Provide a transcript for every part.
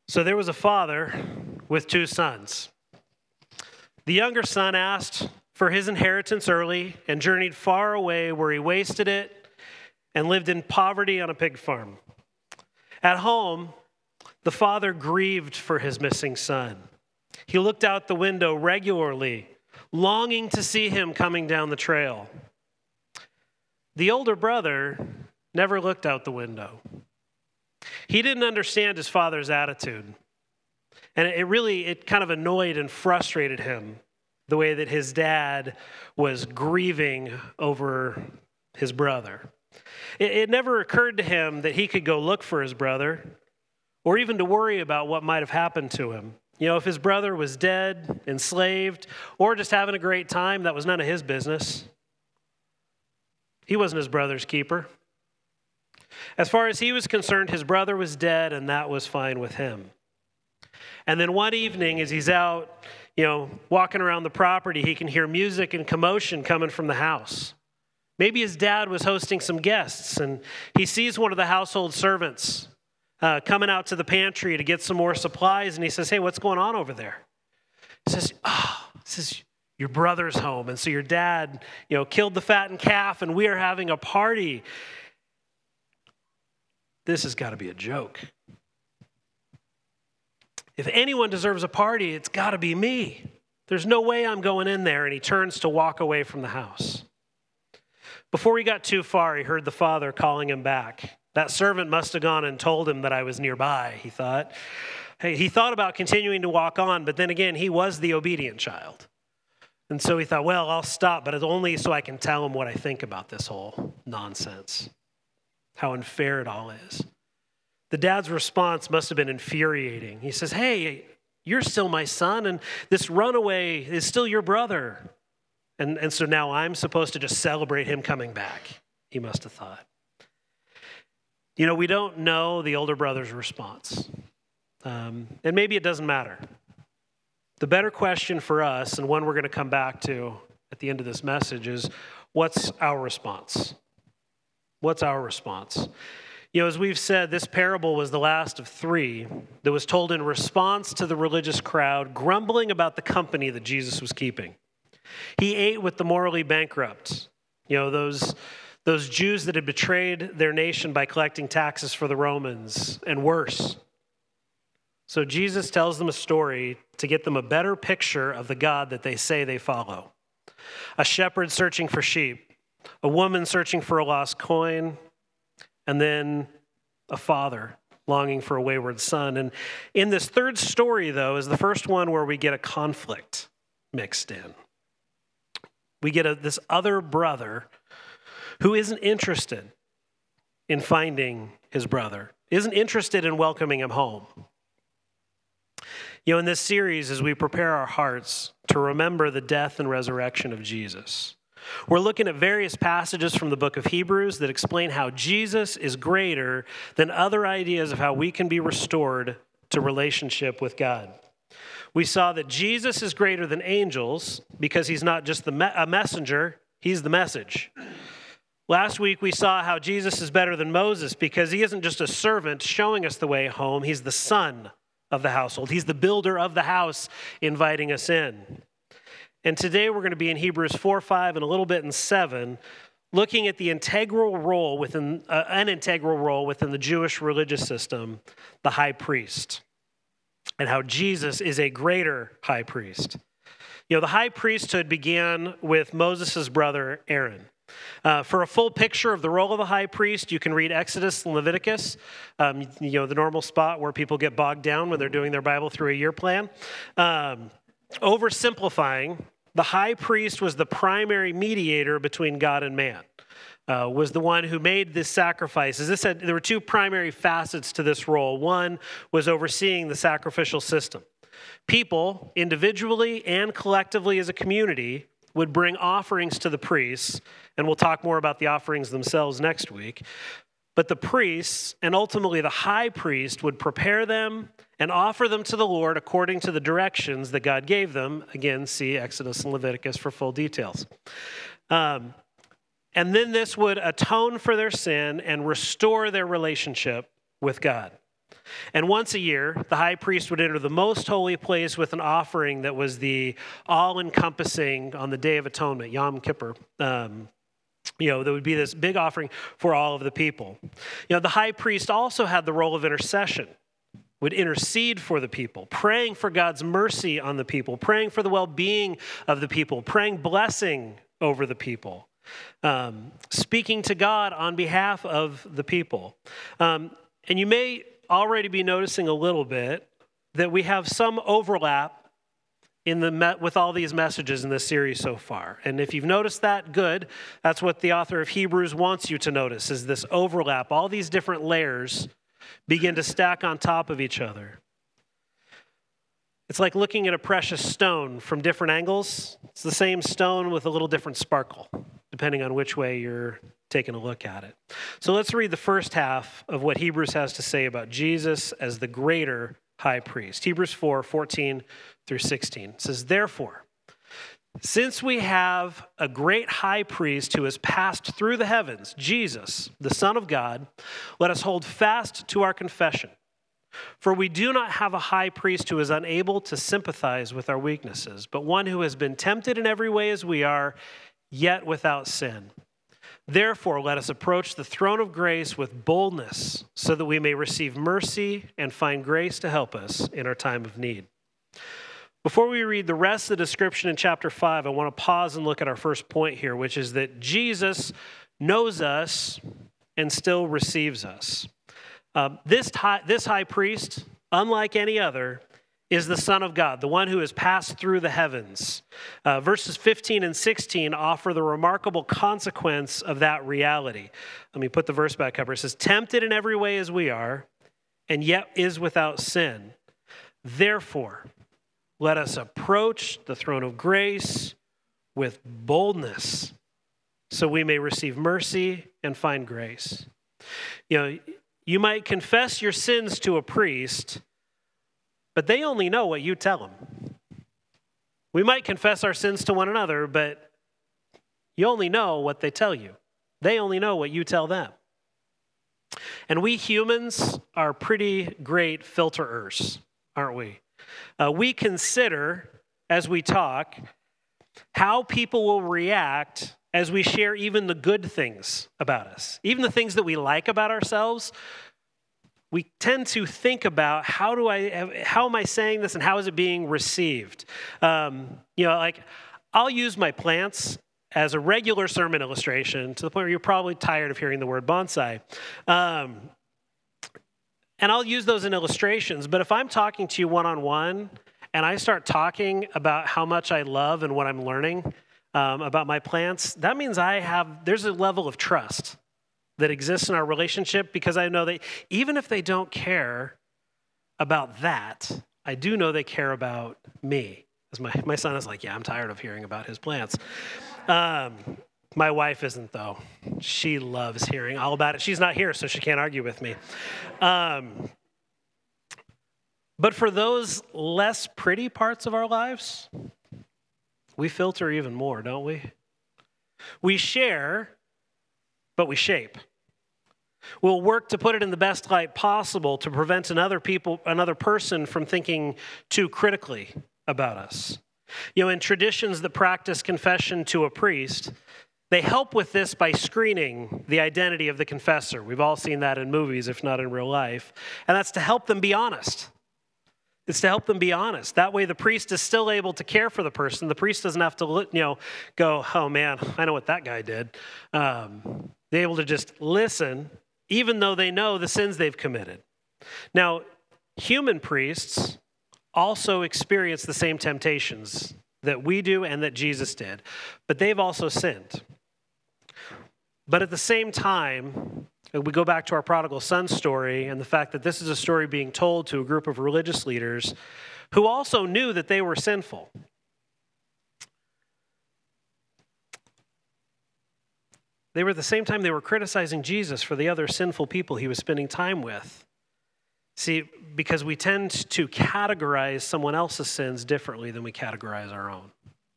So there was a father with two sons. The younger son asked for his inheritance early and journeyed far away where he wasted it and lived in poverty on a pig farm. At home, the father grieved for his missing son. He looked out the window regularly, longing to see him coming down the trail. The older brother never looked out the window. He didn't understand his father's attitude. And it kind of annoyed and frustrated him, the way that his dad was grieving over his brother. It never occurred to him that he could go look for his brother or even to worry about what might have happened to him. You know, if his brother was dead, enslaved, or just having a great time, that was none of his business. He wasn't his brother's keeper. As far as he was concerned, his brother was dead, and that was fine with him. And then one evening, as he's out, walking around the property, he can hear music and commotion coming from the house. Maybe his dad was hosting some guests, and he sees one of the household servants coming out to the pantry to get some more supplies, and he says, "Hey, what's going on over there?" He says, this is your brother's home, and so your dad, killed the fattened calf, and we are having a party. This has got to be a joke. If anyone deserves a party, it's got to be me. There's no way I'm going in there. And he turns to walk away from the house. Before he got too far, he heard the father calling him back. That servant must have gone and told him that I was nearby, he thought. Hey, he thought about continuing to walk on, but then again, he was the obedient child. And so he thought, well, I'll stop, but it's only so I can tell him what I think about this whole nonsense, how unfair it all is. The dad's response must have been infuriating. He says, "Hey, you're still my son, and this runaway is still your brother. And so now I'm supposed to just celebrate him coming back," he must have thought. We don't know the older brother's response. And maybe it doesn't matter. The better question for us, and one we're going to come back to at the end of this message, is what's our response? What's our response? As we've said, this parable was the last of three that was told in response to the religious crowd grumbling about the company that Jesus was keeping. He ate with the morally bankrupt, those Jews that had betrayed their nation by collecting taxes for the Romans, and worse. So Jesus tells them a story to get them a better picture of the God that they say they follow. A shepherd searching for sheep, a woman searching for a lost coin, and then a father longing for a wayward son. And in this third story, though, is the first one where we get a conflict mixed in. We get this other brother who isn't interested in finding his brother, isn't interested in welcoming him home. In this series, as we prepare our hearts to remember the death and resurrection of Jesus, we're looking at various passages from the book of Hebrews that explain how Jesus is greater than other ideas of how we can be restored to relationship with God. We saw that Jesus is greater than angels because he's not just a messenger, he's the message. Last week we saw how Jesus is better than Moses because he isn't just a servant showing us the way home, he's the son of the household. He's the builder of the house inviting us in. And today we're going to be in Hebrews 4, 5, and a little bit in 7, looking at the an integral role within the Jewish religious system, the high priest, and how Jesus is a greater high priest. The high priesthood began with Moses' brother Aaron. For a full picture of the role of a high priest, you can read Exodus and Leviticus, the normal spot where people get bogged down when they're doing their Bible through a year plan. Oversimplifying, the high priest was the primary mediator between God and man, was the one who made this sacrifices. There were two primary facets to this role. One was overseeing the sacrificial system. People, individually and collectively as a community, would bring offerings to the priests, and we'll talk more about the offerings themselves next week. But the priests, and ultimately the high priest, would prepare them and offer them to the Lord according to the directions that God gave them. Again, see Exodus and Leviticus for full details. And then this would atone for their sin and restore their relationship with God. And once a year, the high priest would enter the most holy place with an offering that was the all-encompassing on the Day of Atonement, Yom Kippur. There would be this big offering for all of the people. The high priest also had the role of intercession, would intercede for the people, praying for God's mercy on the people, praying for the well-being of the people, praying blessing over the people, speaking to God on behalf of the people. And you may already be noticing a little bit that we have some overlap with all these messages in this series so far. And if you've noticed that, good. That's what the author of Hebrews wants you to notice, is this overlap. All these different layers begin to stack on top of each other. It's like looking at a precious stone from different angles. It's the same stone with a little different sparkle, depending on which way you're taking a look at it. So let's read the first half of what Hebrews has to say about Jesus as the greater high priest. Hebrews 4:14 through 16. It says, "Therefore, since we have a great high priest who has passed through the heavens, Jesus, the Son of God, let us hold fast to our confession. For we do not have a high priest who is unable to sympathize with our weaknesses, but one who has been tempted in every way as we are, yet without sin. Therefore, let us approach the throne of grace with boldness, so that we may receive mercy and find grace to help us in our time of need." Before we read the rest of the description in chapter 5, I want to pause and look at our first point here, which is that Jesus knows us and still receives us. This high priest, unlike any other, is the Son of God, the one who has passed through the heavens. Verses 15 and 16 offer the remarkable consequence of that reality. Let me put the verse back up. It says, "Tempted in every way as we are, and yet is without sin. Therefore, let us approach the throne of grace with boldness, so we may receive mercy and find grace." You might confess your sins to a priest, but they only know what you tell them. We might confess our sins to one another, but you only know what they tell you. They only know what you tell them. And we humans are pretty great filterers, aren't we? We consider, as we talk, how people will react as we share even the good things about us. Even the things that we like about ourselves, we tend to think about how am I saying this and how is it being received? I'll use my plants as a regular sermon illustration to the point where you're probably tired of hearing the word bonsai. And I'll use those in illustrations, but if I'm talking to you one-on-one and I start talking about how much I love and what I'm learning about my plants, that means there's a level of trust that exists in our relationship, because I know that even if they don't care about that, I do know they care about me. As my son is like, yeah, I'm tired of hearing about his plants. My wife isn't, though. She loves hearing all about it. She's not here, so she can't argue with me. But for those less pretty parts of our lives, we filter even more, don't we? We share, but we shape. We'll work to put it in the best light possible to prevent another person from thinking too critically about us. In traditions that practice confession to a priest, they help with this by screening the identity of the confessor. We've all seen that in movies, if not in real life. And that's to help them be honest. It's to help them be honest. That way the priest is still able to care for the person. The priest doesn't have to, go, oh man, I know what that guy did. They're able to just listen, even though they know the sins they've committed. Now, human priests also experience the same temptations that we do and that Jesus did, but they've also sinned. But at the same time, we go back to our prodigal son story and the fact that this is a story being told to a group of religious leaders who also knew that they were sinful. They were at the same time they were criticizing Jesus for the other sinful people he was spending time with. See, because we tend to categorize someone else's sins differently than we categorize our own.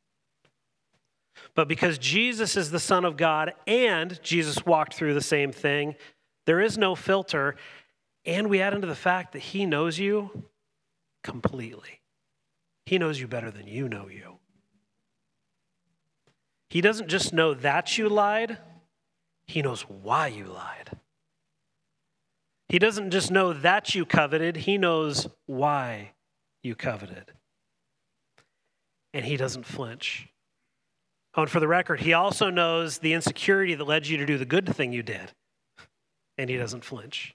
But because Jesus is the Son of God and Jesus walked through the same thing, there is no filter. And we add into the fact that he knows you completely. He knows you better than you know you. He doesn't just know that you lied, he knows why you lied. He doesn't just know that you coveted, he knows why you coveted. And he doesn't flinch. Oh, and for the record, he also knows the insecurity that led you to do the good thing you did. And he doesn't flinch.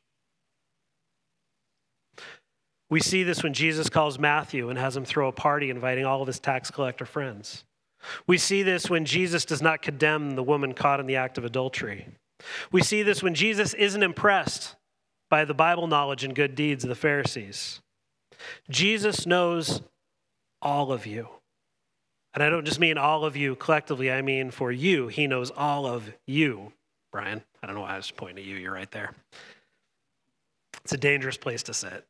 We see this when Jesus calls Matthew and has him throw a party inviting all of his tax collector friends. We see this when Jesus does not condemn the woman caught in the act of adultery. We see this when Jesus isn't impressed by the Bible knowledge and good deeds of the Pharisees. Jesus knows all of you. And I don't just mean all of you collectively, I mean for you. He knows all of you. Brian, I don't know why I was pointing at you. You're right there. It's a dangerous place to sit.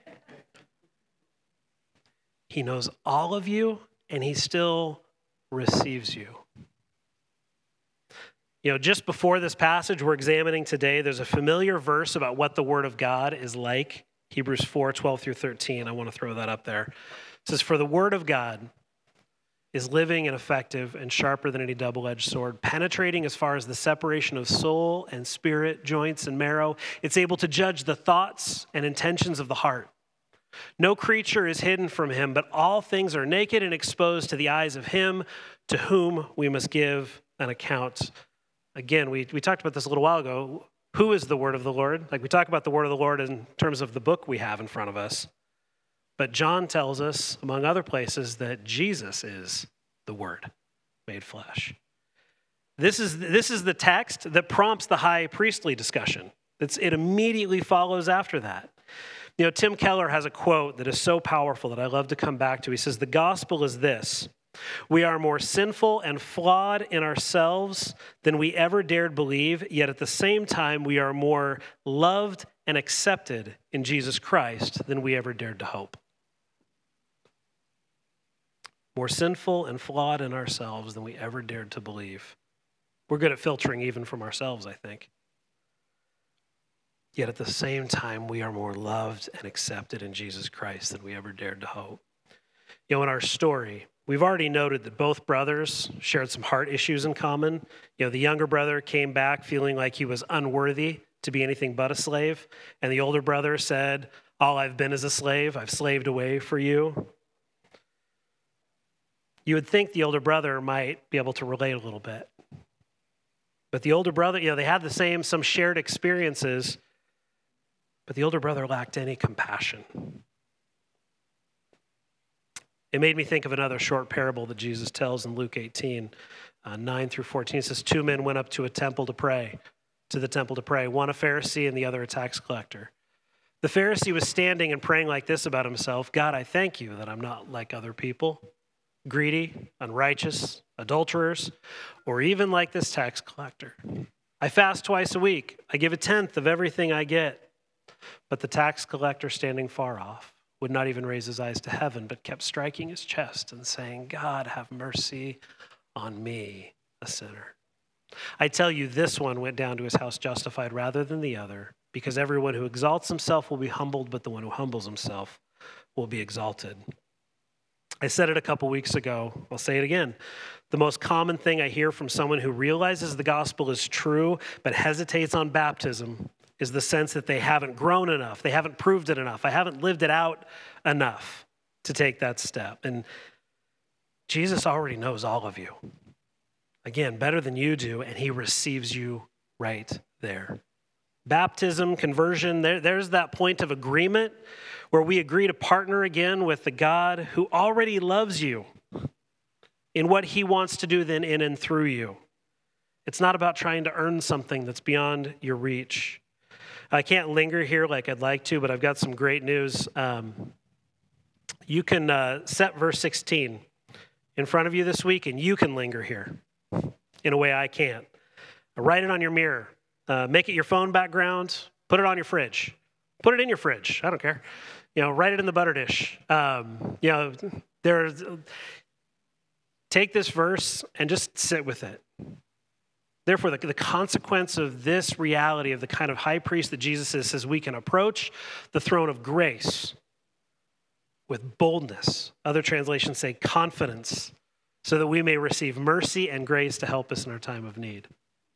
He knows all of you, and he still receives you. You know, just before this passage we're examining today, there's a familiar verse about what the Word of God is like. Hebrews 4:12 through 13. I want to throw that up there. It says, "For the Word of God is living and effective and sharper than any double-edged sword, penetrating as far as the separation of soul and spirit, joints and marrow. It's able to judge the thoughts and intentions of the heart. No creature is hidden from him, but all things are naked and exposed to the eyes of him to whom we must give an account." Again, we talked about this a little while ago. Who is the word of the Lord? Like we talk about the word of the Lord in terms of the book we have in front of us. But John tells us, among other places, that Jesus is the Word made flesh. This is the text that prompts the high priestly discussion. It immediately follows after that. You know, Tim Keller has a quote that is so powerful that I love to come back to. He says, "The gospel is this: we are more sinful and flawed in ourselves than we ever dared believe, yet at the same time we are more loved and accepted in Jesus Christ than we ever dared to hope." More sinful and flawed in ourselves than we ever dared to believe. We're good at filtering even from ourselves, I think. Yet at the same time, we are more loved and accepted in Jesus Christ than we ever dared to hope. You know, in our story, we've already noted that both brothers shared some heart issues in common. You know, the younger brother came back feeling like he was unworthy to be anything but a slave. And the older brother said, "All I've been is a slave. I've slaved away for you." You would think the older brother might be able to relate a little bit. But the older brother, you know, they had some shared experiences, but the older brother lacked any compassion. It made me think of another short parable that Jesus tells in Luke 18, 9 through 14. It says, 2 men went up to the temple to pray, one a Pharisee and the other a tax collector. The Pharisee was standing and praying like this about himself: "God, I thank you that I'm not like other people, greedy, unrighteous, adulterers, or even like this tax collector. I fast twice a week. I give 1/10 of everything I get." But the tax collector, standing far off, would not even raise his eyes to heaven, but kept striking his chest and saying, "God, have mercy on me, a sinner." I tell you, this one went down to his house justified rather than the other, because everyone who exalts himself will be humbled, but the one who humbles himself will be exalted. I said it a couple weeks ago. I'll say it again. The most common thing I hear from someone who realizes the gospel is true but hesitates on baptism is the sense that they haven't grown enough. They haven't proved it enough. I haven't lived it out enough to take that step. And Jesus already knows all of you. Again, better than you do, and he receives you right there. Baptism, conversion, there's that point of agreement where we agree to partner again with the God who already loves you in what he wants to do then in and through you. It's not about trying to earn something that's beyond your reach. I can't linger here like I'd like to, but I've got some great news. You can set verse 16 in front of you this week, and you can linger here in a way I can't. Write it on your mirror. Make it your phone background. Put it on your fridge. Put it in your fridge. I don't care. You know, write it in the butter dish. Take this verse and just sit with it. Therefore, the consequence of this reality of the kind of high priest that Jesus is says we can approach the throne of grace with boldness. Other translations say confidence, so that we may receive mercy and grace to help us in our time of need.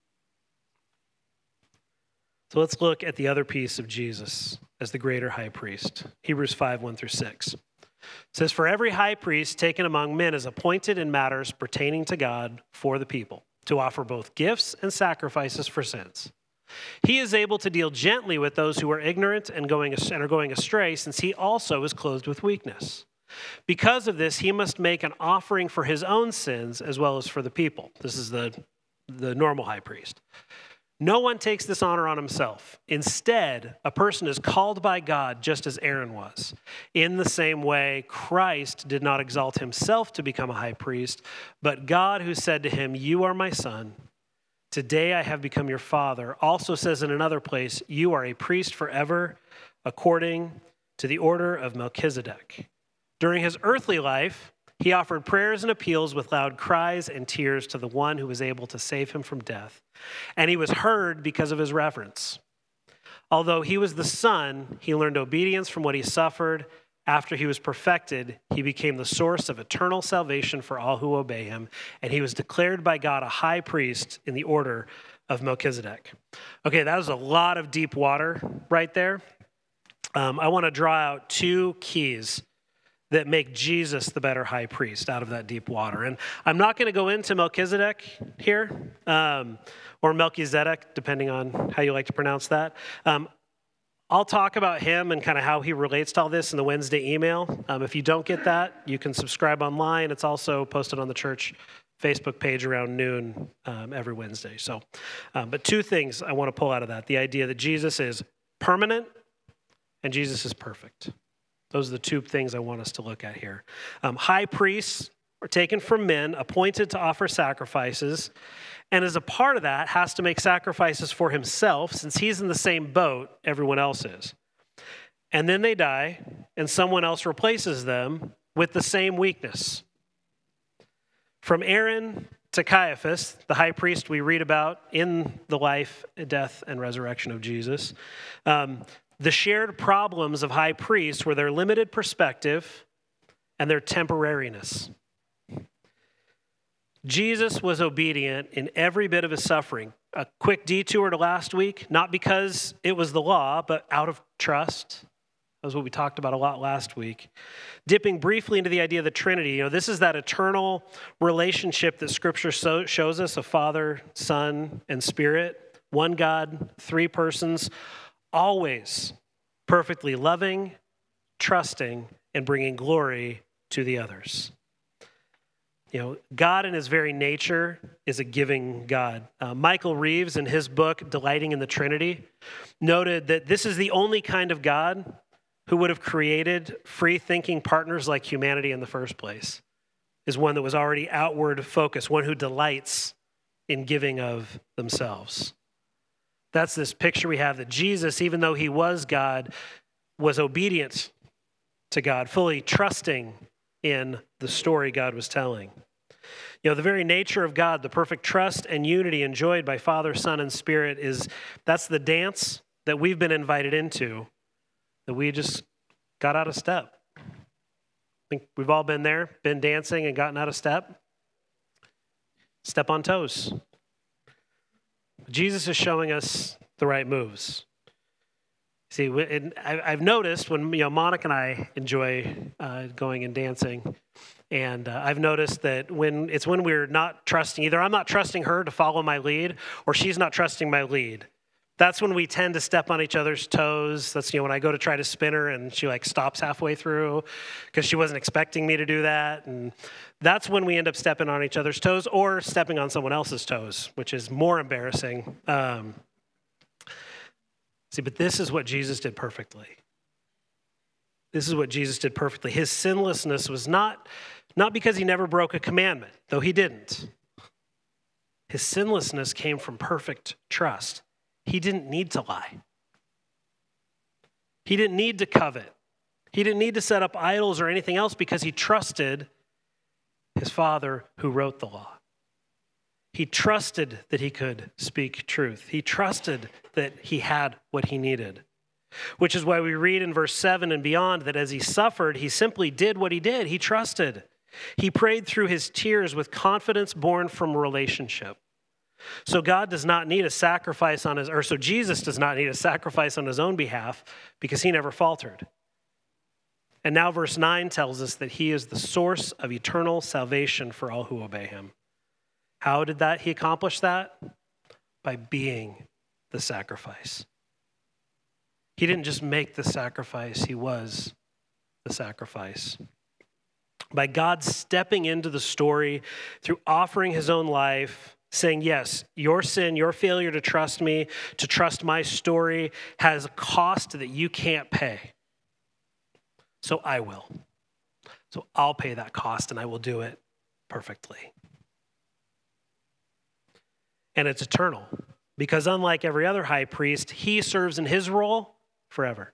So let's look at the other piece of Jesus as the greater high priest. Hebrews 5, 1 through 6. It says, "For every high priest taken among men is appointed in matters pertaining to God for the people, to offer both gifts and sacrifices for sins. He is able to deal gently with those who are ignorant and are going astray, since he also is clothed with weakness. Because of this, he must make an offering for his own sins as well as for the people." This is the normal high priest. "No one takes this honor on himself. Instead, a person is called by God just as Aaron was. In the same way, Christ did not exalt himself to become a high priest, but God, who said to him, 'You are my son. Today I have become your father,' also says in another place, 'You are a priest forever, according to the order of Melchizedek.' During his earthly life, he offered prayers and appeals with loud cries and tears to the one who was able to save him from death. And he was heard because of his reverence. Although he was the Son, he learned obedience from what he suffered. After he was perfected, he became the source of eternal salvation for all who obey him. And he was declared by God a high priest in the order of Melchizedek." Okay, that was a lot of deep water right there. I want to draw out two keys that make Jesus the better high priest out of that deep water. And I'm not going to go into Melchizedek here, or Melchizedek, depending on how you like to pronounce that. I'll talk about him and kind of how he relates to all this in the Wednesday email. If you don't get that, you can subscribe online. It's also posted on the church Facebook page around noon every Wednesday. But two things I want to pull out of that. The idea that Jesus is permanent and Jesus is perfect. Those are the two things I want us to look at here. High priests are taken from men, appointed to offer sacrifices, and as a part of that, has to make sacrifices for himself, since he's in the same boat everyone else is. And then they die, and someone else replaces them with the same weakness. From Aaron to Caiaphas, the high priest we read about in the life, death, and resurrection of Jesus, the shared problems of high priests were their limited perspective and their temporariness. Jesus was obedient in every bit of his suffering. A quick detour to last week, not because it was the law, but out of trust. That was what we talked about a lot last week. Dipping briefly into the idea of the Trinity. This is that eternal relationship that Scripture shows us of Father, Son, and Spirit. One God, three persons, always perfectly loving, trusting, and bringing glory to the others. God in his very nature is a giving God. Michael Reeves, in his book, Delighting in the Trinity, noted that this is the only kind of God who would have created free-thinking partners like humanity in the first place, is one that was already outward focused, one who delights in giving of themselves. That's this picture we have that Jesus, even though he was God, was obedient to God, fully trusting in the story God was telling. The very nature of God, the perfect trust and unity enjoyed by Father, Son, and Spirit that's the dance that we've been invited into, that we just got out of step. I think we've all been there, been dancing and gotten out of step. Step on toes. Jesus is showing us the right moves. See, I've noticed when Monica and I enjoy going and dancing, and I've noticed that when we're not trusting, either I'm not trusting her to follow my lead, or she's not trusting my lead. That's when we tend to step on each other's toes. That's when I go to try to spin her and she stops halfway through because she wasn't expecting me to do that. And that's when we end up stepping on each other's toes or stepping on someone else's toes, which is more embarrassing. But this is what Jesus did perfectly. This is what Jesus did perfectly. His sinlessness was not because he never broke a commandment, though he didn't. His sinlessness came from perfect trust. He didn't need to lie. He didn't need to covet. He didn't need to set up idols or anything else because he trusted his Father who wrote the law. He trusted that he could speak truth. He trusted that he had what he needed, which is why we read in verse 7 and beyond that as he suffered, he simply did what he did. He trusted. He prayed through his tears with confidence born from relationship. So God does not need a sacrifice on his, or so Jesus does not need a sacrifice on his own behalf because he never faltered. And now verse 9 tells us that he is the source of eternal salvation for all who obey him. How did he accomplish that? By being the sacrifice. He didn't just make the sacrifice, he was the sacrifice. By God stepping into the story through offering his own life, saying, yes, your sin, your failure to trust me, to trust my story has a cost that you can't pay. So I will. So I'll pay that cost and I will do it perfectly. And it's eternal because unlike every other high priest, he serves in his role forever.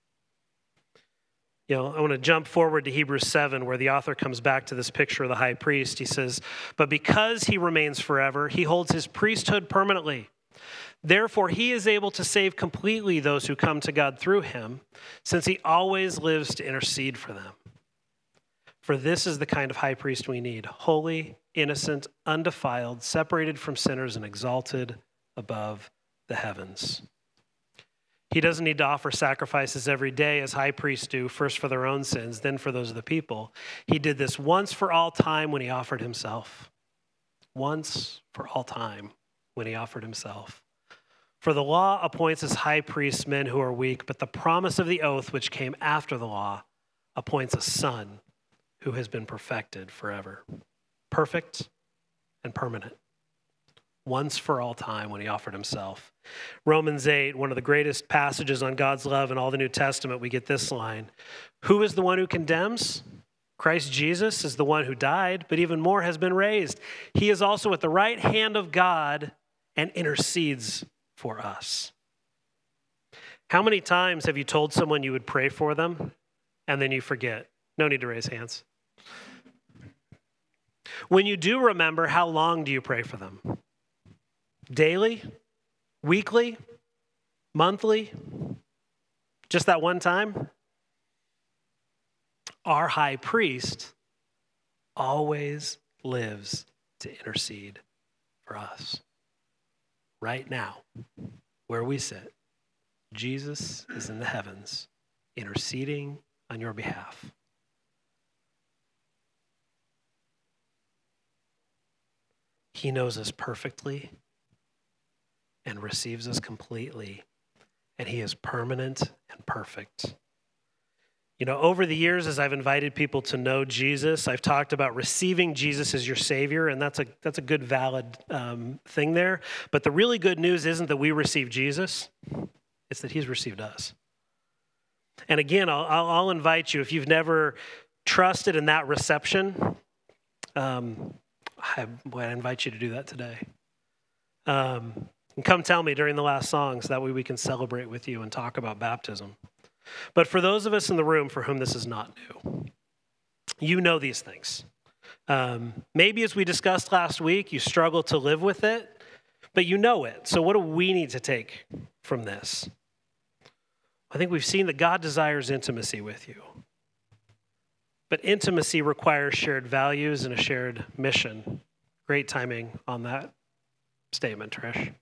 I want to jump forward to Hebrews 7 where the author comes back to this picture of the high priest. He says, but because he remains forever, he holds his priesthood permanently. Therefore, he is able to save completely those who come to God through him, since he always lives to intercede for them. For this is the kind of high priest we need, holy, innocent, undefiled, separated from sinners, and exalted above the heavens. He doesn't need to offer sacrifices every day as high priests do, first for their own sins, then for those of the people. He did this once for all time when he offered himself. Once for all time when he offered himself. For the law appoints as high priests men who are weak, but the promise of the oath which came after the law appoints a son who has been perfected forever. Perfect and permanent. Once for all time when he offered himself. Romans 8, one of the greatest passages on God's love in all the New Testament, we get this line. Who is the one who condemns? Christ Jesus is the one who died, but even more has been raised. He is also at the right hand of God and intercedes for us. How many times have you told someone you would pray for them and then you forget? No need to raise hands. When you do remember, how long do you pray for them? Daily? Weekly? Monthly? Just that one time? Our high priest always lives to intercede for us. Right now, where we sit, Jesus is in the heavens, interceding on your behalf. He knows us perfectly and receives us completely, and he is permanent and perfect. Over the years, as I've invited people to know Jesus, I've talked about receiving Jesus as your Savior, and that's a good, valid thing there. But the really good news isn't that we receive Jesus, it's that he's received us. And again, I'll invite you, if you've never trusted in that reception, I invite you to do that today. And come tell me during the last song so that way we can celebrate with you and talk about baptism. But for those of us in the room for whom this is not new, you know these things. Maybe as we discussed last week, you struggle to live with it, but you know it. So what do we need to take from this? I think we've seen that God desires intimacy with you. But intimacy requires shared values and a shared mission. Great timing on that statement, Trish.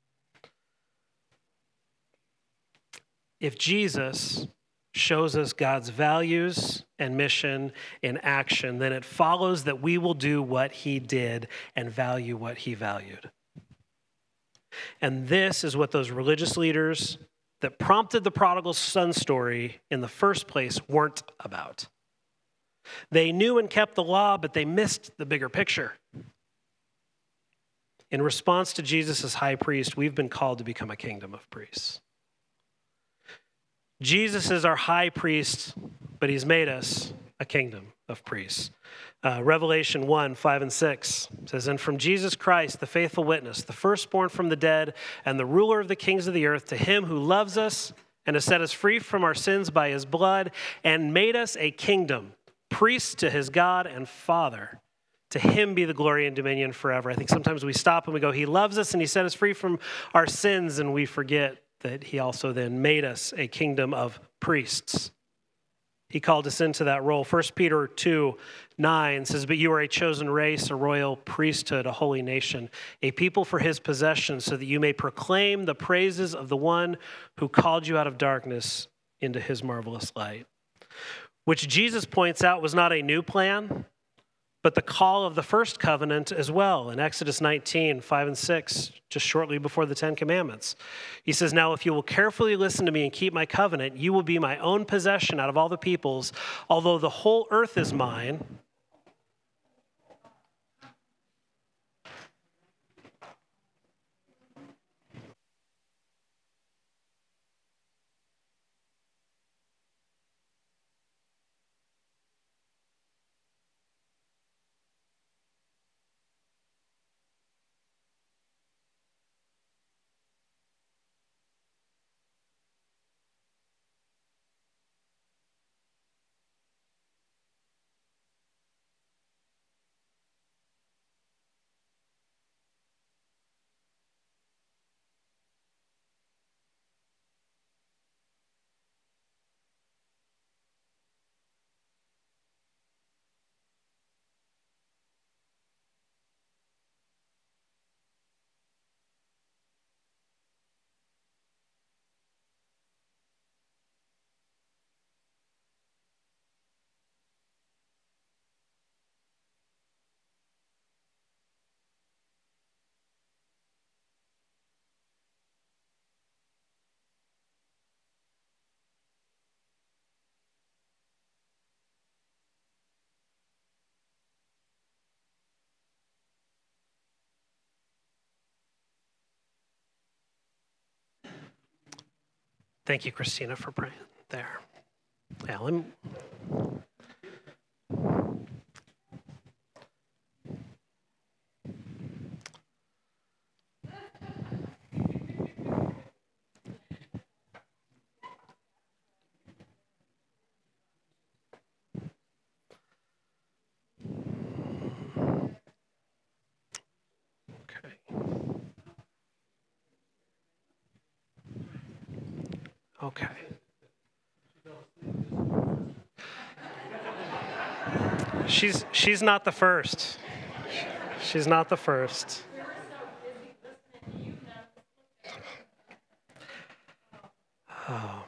If Jesus shows us God's values and mission in action, then it follows that we will do what he did and value what he valued. And this is what those religious leaders that prompted the prodigal son story in the first place weren't about. They knew and kept the law, but they missed the bigger picture. In response to Jesus as high priest, we've been called to become a kingdom of priests. Jesus is our high priest, but he's made us a kingdom of priests. Revelation 1, 5 and 6 says, and from Jesus Christ, the faithful witness, the firstborn from the dead, and the ruler of the kings of the earth, to him who loves us and has set us free from our sins by his blood and made us a kingdom, priests to his God and Father. To him be the glory and dominion forever. I think sometimes we stop and we go, he loves us and he set us free from our sins, and we forget that he also then made us a kingdom of priests. He called us into that role. 1 Peter 2:9 says, but you are a chosen race, a royal priesthood, a holy nation, a people for his possession, so that you may proclaim the praises of the one who called you out of darkness into his marvelous light. Which Jesus points out was not a new plan, but the call of the first covenant as well. In Exodus 19:5-6, just shortly before the Ten Commandments. He says, now if you will carefully listen to me and keep my covenant, you will be my own possession out of all the peoples. Although the whole earth is mine, thank you, Christina, for praying there. Yeah, okay. She's not the first. She's not the first. Oh.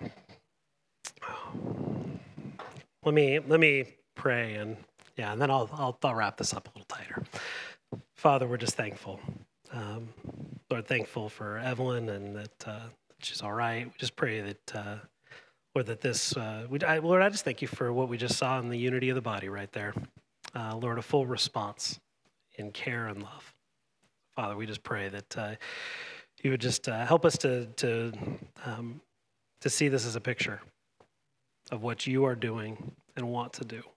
Let me pray and then I'll wrap this up a little tighter. Father, we're just thankful. Lord, thankful for Evelyn and that she's all right. We just pray that Lord, that this Lord, I just thank you for what we just saw in the unity of the body right there. Lord, a full response in care and love. Father, we just pray that you would just help us to see this as a picture of what you are doing and want to do.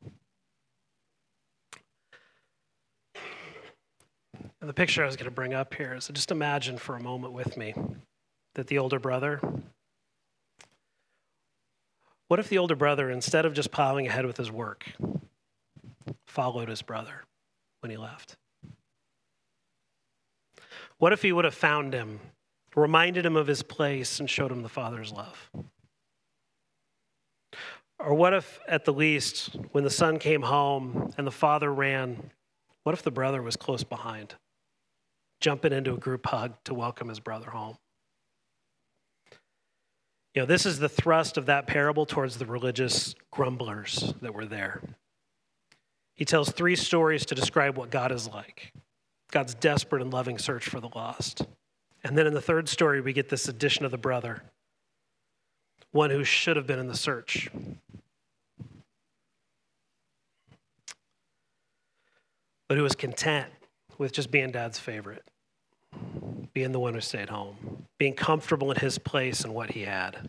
And the picture I was going to bring up here is just imagine for a moment with me that the older brother, what if the older brother, instead of just plowing ahead with his work, followed his brother when he left? What if he would have found him, reminded him of his place, and showed him the Father's love? Or what if, at the least, when the son came home and the father ran, what if the brother was close behind, jumping into a group hug to welcome his brother home? You know, this is the thrust of that parable towards the religious grumblers that were there. He tells 3 stories to describe what God is like. God's desperate and loving search for the lost. And then in the 3rd story, we get this addition of the brother, one who should have been in the search. But who was content with just being dad's favorite, being the one who stayed home, being comfortable in his place and what he had.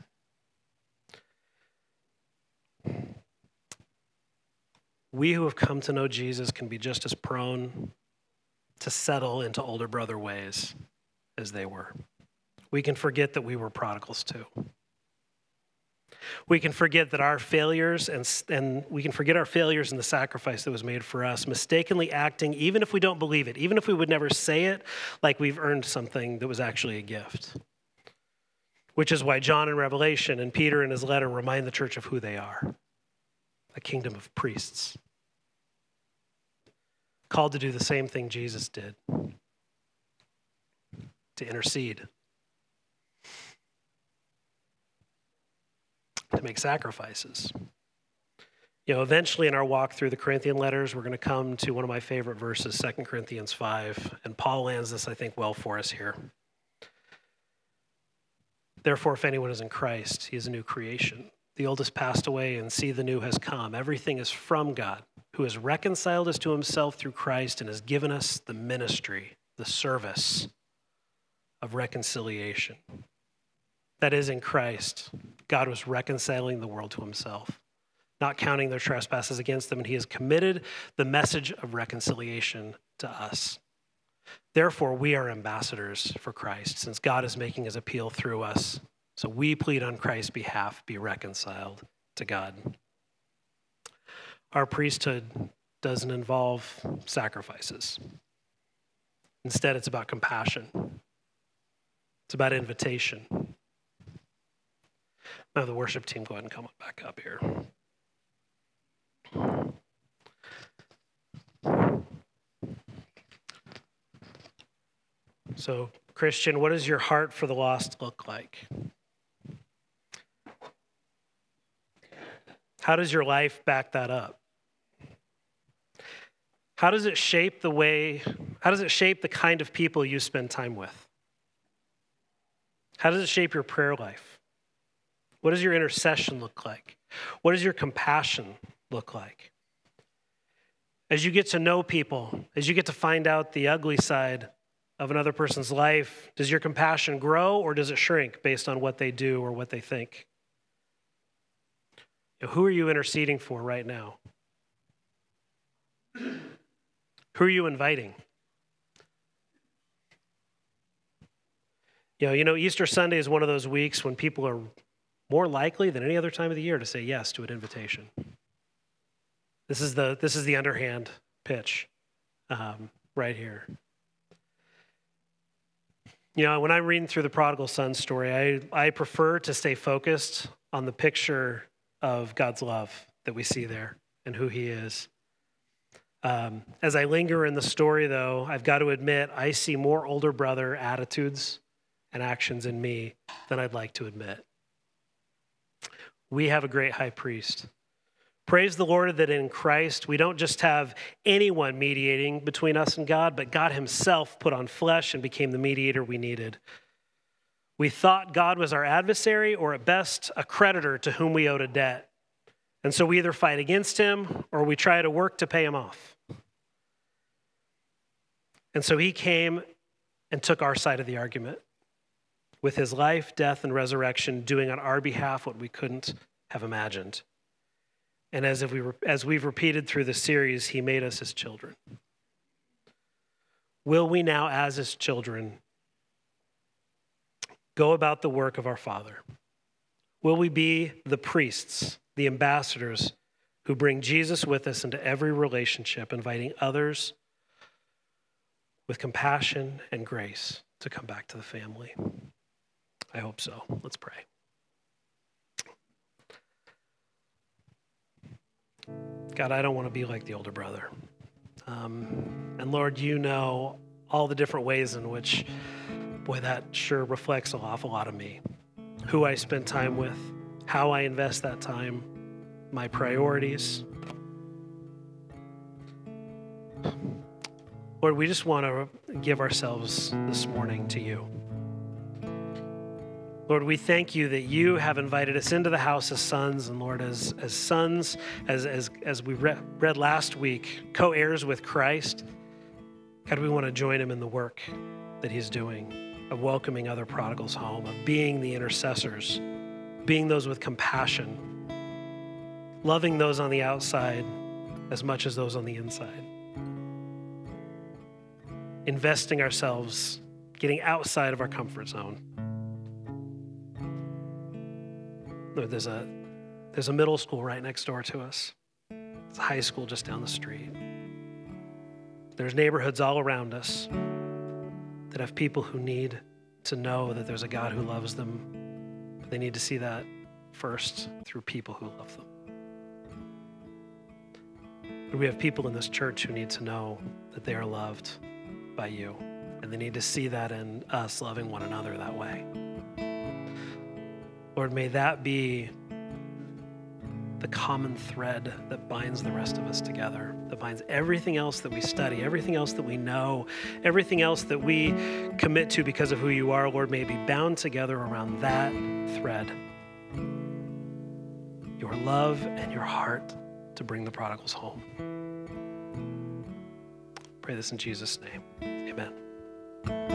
We who have come to know Jesus can be just as prone to settle into older brother ways as they were. We can forget that we were prodigals too. We can forget that our failures and we can forget our failures in the sacrifice that was made for us, mistakenly acting, even if we don't believe it, even if we would never say it, like we've earned something that was actually a gift. Which is why John in Revelation and Peter in his letter remind the church of who they are, a kingdom of priests, called to do the same thing Jesus did, to intercede, to make sacrifices. Eventually in our walk through the Corinthian letters, we're going to come to one of my favorite verses, 2 Corinthians 5, and Paul lands this, I think, well for us here. Therefore, if anyone is in Christ, he is a new creation. The old has passed away, and see, the new has come. Everything is from God, who has reconciled us to himself through Christ and has given us the ministry, the service of reconciliation. That is, in Christ, God was reconciling the world to himself, not counting their trespasses against them, and he has committed the message of reconciliation to us. Therefore, we are ambassadors for Christ, since God is making his appeal through us. So we plead on Christ's behalf, be reconciled to God. Our priesthood doesn't involve sacrifices. Instead, it's about compassion. It's about invitation. Now, the worship team, go ahead and come back up here. So, Christian, what does your heart for the lost look like? How does your life back that up? How does it shape the kind of people you spend time with? How does it shape your prayer life? What does your intercession look like? What does your compassion look like? As you get to know people, as you get to find out the ugly side of another person's life, does your compassion grow or does it shrink based on what they do or what they think? Who are you interceding for right now? Who are you inviting? Easter Sunday is one of those weeks when people are more likely than any other time of the year to say yes to an invitation. This is the underhand pitch right here. When I'm reading through the prodigal son story, I prefer to stay focused on the picture of God's love that we see there and who he is. As I linger in the story, though, I've got to admit, I see more older brother attitudes and actions in me than I'd like to admit. We have a great high priest. Praise the Lord that in Christ, we don't just have anyone mediating between us and God, but God himself put on flesh and became the mediator we needed. We thought God was our adversary, or at best, a creditor to whom we owed a debt. And so we either fight against him or we try to work to pay him off. And so he came and took our side of the argument with his life, death, and resurrection, doing on our behalf what we couldn't have imagined. And as we've repeated through the series, he made us his children. Will we now, as his children, go about the work of our Father? Will we be the priests, the ambassadors who bring Jesus with us into every relationship, inviting others with compassion and grace to come back to the family? I hope so. Let's pray. God, I don't want to be like the older brother. And Lord, you know all the different ways in which, boy, that sure reflects an awful lot of me. Who I spend time with, how I invest that time, my priorities. Lord, we just want to give ourselves this morning to you. Lord, we thank you that you have invited us into the house as sons, and Lord, as sons, as we read last week, co-heirs with Christ. God, we want to join him in the work that he's doing of welcoming other prodigals home, of being the intercessors, being those with compassion, loving those on the outside as much as those on the inside, investing ourselves, getting outside of our comfort zone. Lord, there's a middle school right next door to us. There's a high school just down the street. There's neighborhoods all around us that have people who need to know that there's a God who loves them. But they need to see that first through people who love them. And we have people in this church who need to know that they are loved by you. And they need to see that in us loving one another that way. Lord, may that be the common thread that binds the rest of us together, that binds everything else that we study, everything else that we know, everything else that we commit to because of who you are, Lord, may it be bound together around that thread. Your love and your heart to bring the prodigals home. Pray this in Jesus' name. Amen.